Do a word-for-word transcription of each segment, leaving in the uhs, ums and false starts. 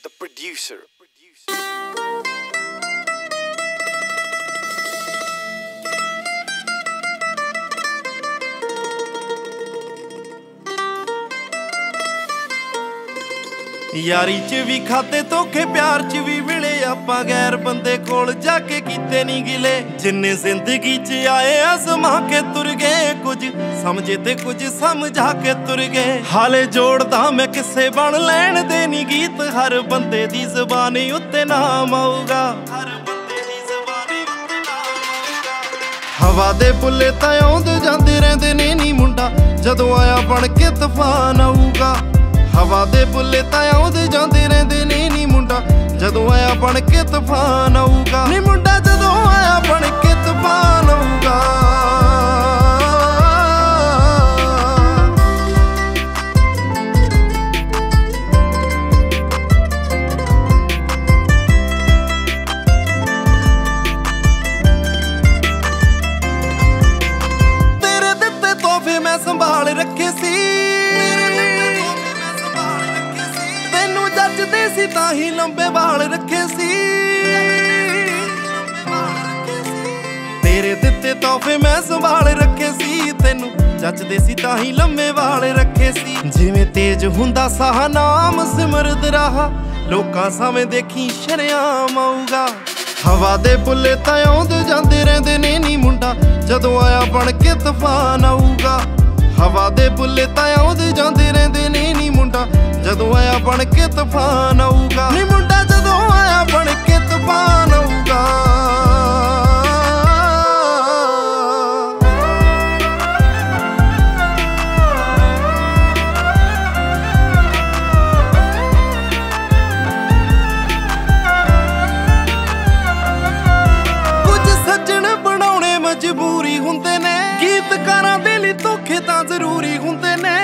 the producer. यारी च भी खाते धोखे, प्यार च भी मिले आपां, गैर बंदे कोल जाके कीते नहीं गिले। जिन्ने जिंदगी च आए आजमा के तुर गए, कुछ समझे ते कुछ समझा के तुर गए। हाले जोड़दा मैं किसे बन लैण दे नी गीत, हर बंदे दी ज़बानी उत्ते नाम आऊगा, हर बंदे दी ज़बानी उत्ते नाम आऊगा। हवा दे बुल्ले तां आउंदे जांदे रहिंदे ने नी मुंडा, जदों आया बन के तूफान आऊगा। हवा दे बुल्ले तां आउंदे जांदे रहिंदे ने नी मुंडा, जदों आया बन के तूफान आऊगा। नी मुंडा जदों आया बन के तूफान आऊगा। तेरे दित्ते तोहफे मैं संभाल रखे सी, जचदे सी ताही लंबे वाल रखे सी। तेरे दित्ते तोहफे मैं संभाल रखे सी, तेनू जचदे सी ताही लंबे वाल रखे सी। जिवें तेज हुंदा साह नाम सिमरद रहा, लोकां सावें देखी शरेआम आऊगा। हवा दे बुल्ले तां आउंदे जांदे रहिंदे ने नी मुंडा, जदों आया बन के तूफान आऊगा। हवा दे बुल्ले तां आउंदे जांदे रहिंदे ने नी मुंडा, जदों आया बन के तूफान आऊगा। नी मुंडा जदों आया बन के तूफान आऊगा। कुछ सज्जण बनाउणे मजबूरी हुंदे ने, गीतकारां दे लई धोखे तां जरूरी हुंदे ने।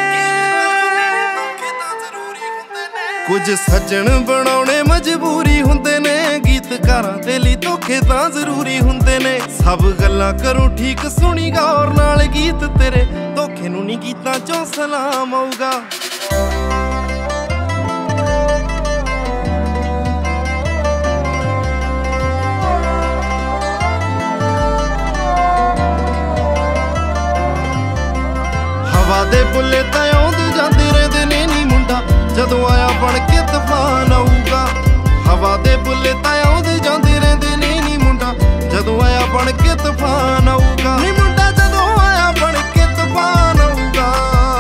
कुछ सज्जण बनाउणे मजबूरी हुंदे ने, गीतकारां दे लई धोखे तां जरूरी हुंदे ने। सब गल्लां करूं ठीक सुनी गौर नाल, गीत तेरे धोखे नूं नी गीतां चों सलाम आऊगा। हवा दे बुल्ले तां आउंदे जांदे रहिंदे ने नी मुंडा, जदों आया बन के तूफान आऊगा। हवा दे बुल्ले तां आउंदे जांदे रहिंदे ने नी मुंडा, जदों आया बन के तूफान आऊगा। नी मुंडा जदों आया बन के तूफान आऊगा।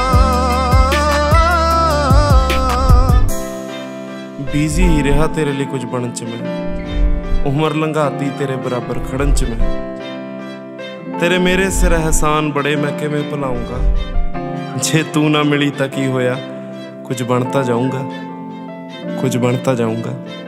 बिजी ही रहा तेरे लिए कुछ बनन च मैं, उम्र लंघाती तेरे बराबर खड़न च मैं। तेरे मेरे सिर एहसान बड़े मैं किवें भुलाऊंगा, जे तू ना मिली तां की होया, कुछ बनता जाऊंगा, कुछ बनता जाऊंगा।